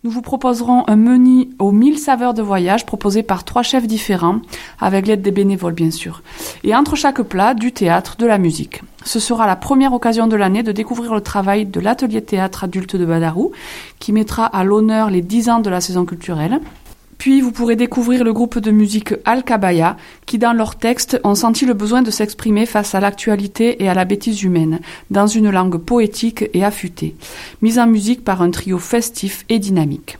Nous vous proposerons un menu aux 1000 saveurs de voyage proposé par 3 chefs différents, avec l'aide des bénévoles bien sûr. Et entre chaque plat, du théâtre, de la musique. Ce sera la première occasion de l'année de découvrir le travail de l'atelier théâtre adulte de Badarou, qui mettra à l'honneur les 10 ans de la saison culturelle. Puis vous pourrez découvrir le groupe de musique Al-Kabaya, qui dans leurs textes ont senti le besoin de s'exprimer face à l'actualité et à la bêtise humaine, dans une langue poétique et affûtée, mise en musique par un trio festif et dynamique.